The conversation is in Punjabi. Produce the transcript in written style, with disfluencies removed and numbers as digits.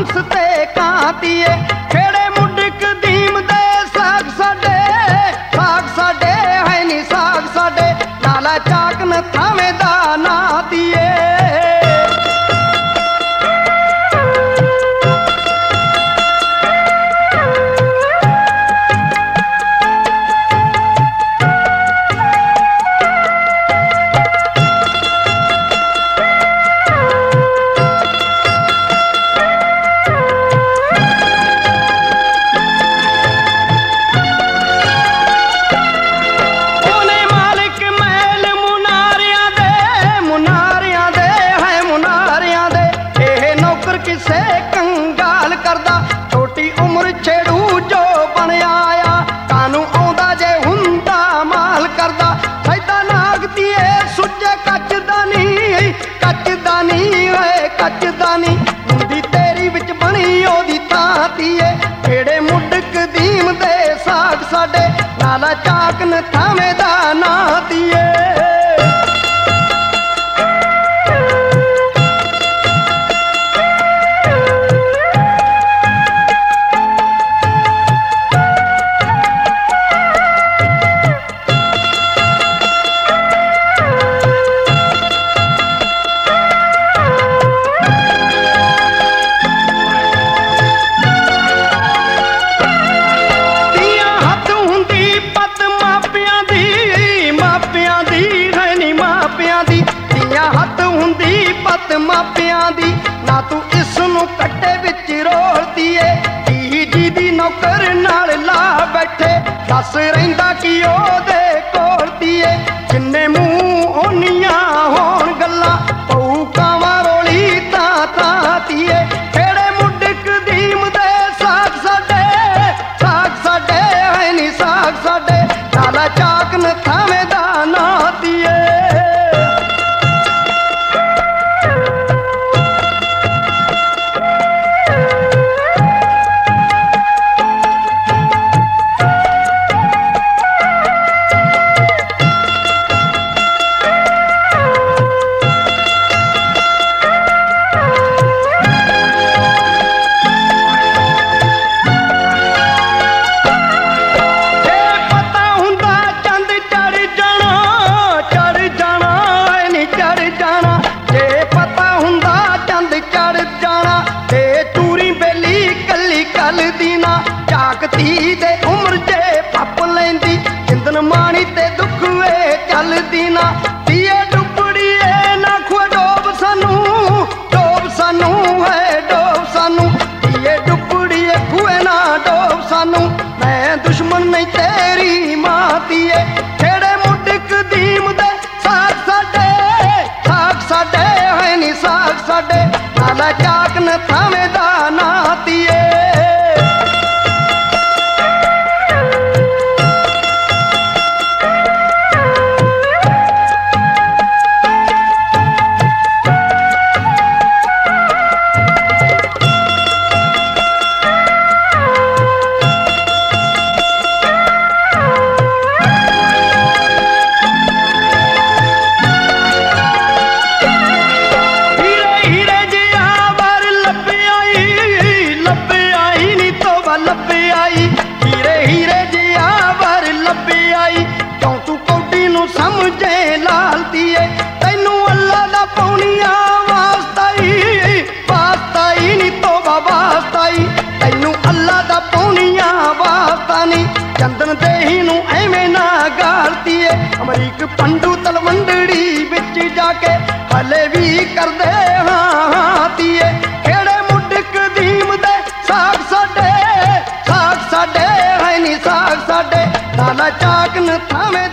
ਹੰਸ ਤੇ ਕਾਂਤੀਏ। ਖੇੜੇ ਮੁੱਢ ਕਦੀਮ ਦੇ ਸਾਗ ਸਾਡੇ ਹੈ ਨੀ ਸਾਗ ਸਾਡੇ। ਲਾਲਾ ਚਾਕ ਨ ਥਾਵੇਂ ਦਾ ਨਾਂ ਦੀਏ। ਕਿਸੇ ਕੰਗਾਲ ਕਰਦਾ ਛੋਟੀ ਉਮਰ ਛੇੜੂ ਜੋ ਬਣਿਆ ਆ। ਕਾਨੂੰ ਆਉਂਦਾ ਜੇ ਹੁੰਦਾ ਮਾਲ ਕਰਦਾ। ਸੈਦਾ ਨਾਗਦੀਏ ਸੁੱਜੇ ਕੱਚ ਦਾ ਨੀ ਹੁੰਦੀ ਤੇਰੀ ਵਿੱਚ ਬਣੀ ਉਹਦੀ ਥਾਂ ਧੀਏ। ਖੇੜੇ ਮੁੱਢ ਕਦੀਮ ਦੇ ਸਾਗ ਸਾਡੇ। ਲਾਲਾ ਚਾਕ ਨ ਥਾਵੇਂ ਦਾ ਨਾਂ ਧੀਏ। ਮਾਪਿਆਂ ਦੀ ਨਾ ਤੂੰ ਇਸ ਨੂੰ ਕੱਟੇ ਵਿੱਚ ਰੋਲਦੀਏ। ਜੀ ਦੀ ਨੌਕਰ ਨਾਲ ਲਾ ਬੈਠੇ ਦੱਸ ਰਹਿੰਦਾ ਕੀ ਉਹਦੇ ਕੋਲ ਦੀਏ। ਜਿੰਨੇ ਮੂੰਹ ਓਨੀਆਂ ਹੋਣ ਗੱਲਾਂ ਪਊ ਕਾਵਾਂ ਰੋਲੀ ਤਾਂ ਧੀਏ। ਖੇੜੇ ਮੁੱਢ ਕਦੀਮ ਦੇ ਸਾਗ ਸਾਡੇ ਹੈ ਨੀ ਸਾਗ ਸਾਡੇ। ਲਾਲਾ ਚਾਕ ਨ ਥਾਵੇਂ ਦਾ ਨਾਂ ਧੀਏ। ਝਾਕਦੀ ਦੇ ਉਮਰ ਜੇ ਪੱਪ ਲੈਂਦੀ ਜਿੰਦਨ ਮਾਣੀ ਤੇ ਦੁੱਖ ਵੇ ਚੱਲਦੀ ਨਾ। ਧੀਏ ਡੁੱਬੜੀਏ ਨਾ ਖੁਆ ਡੋਬ ਸਾਨੂੰ ਹੈ ਡੋਬ ਸਾਨੂੰ। ਧੀਏ ਡੁੱਬੜੀਏ ਖੂਏ ਨਾ ਡੋਬ ਸਾਨੂੰ। ਮੈਂ ਦੁਸ਼ਮਣ ਨਹੀਂ ਤੇਰੀ ਮਾਂ ਧੀਏ। ਖੇੜੇ ਮੁੱਢ ਕਦੀਮ ਦੇ ਸਾਗ ਸਾਡੇ ਹੈ ਨੀ ਸਾਗ ਸਾਡੇ। ਲਾਲਾ ਚਾਕ ਨ ਥਾਵੇਂ ਦਾ ਨਾਂ ਧੀਏ। ਸਮਝੇ ਲਾਲਦੀਏ ਤੈਨੂੰ ਅੱਲਾ ਦਾ ਪੌਣੀਆਂ ਵਾਸਤਾਈ ਨੀ ਤੋਬਾ ਵਾਸਤਾਈ। ਤੈਨੂੰ ਅੱਲਾ ਦਾ ਪੌਣੀਆਂ ਵਾਸਤਾ ਨੀ। ਚੰਦਨ ਦੇਹੀ ਨੂੰ ਐਵੇਂ ਨਾ ਗਾਲਦੀਏ। ਅਮਰੀਕ ਪੰਡੂ ਤਲਵੰਡੜੀ ਵਿੱਚ ਜਾ ਕੇ ਹਲੇ ਵੀ ਕਰਦੇ ਹਾਂ ਧੀਏ। ਖੇੜੇ ਮੁੱਢ ਕਦੀਮ ਦੇ ਸਾਗ ਸਾਡੇ ਹੈ ਨੀ ਸਾਗ ਸਾਡੇ। ਲਾਲਾ ਚਾਕ ਨ ਥਾਵੇਂ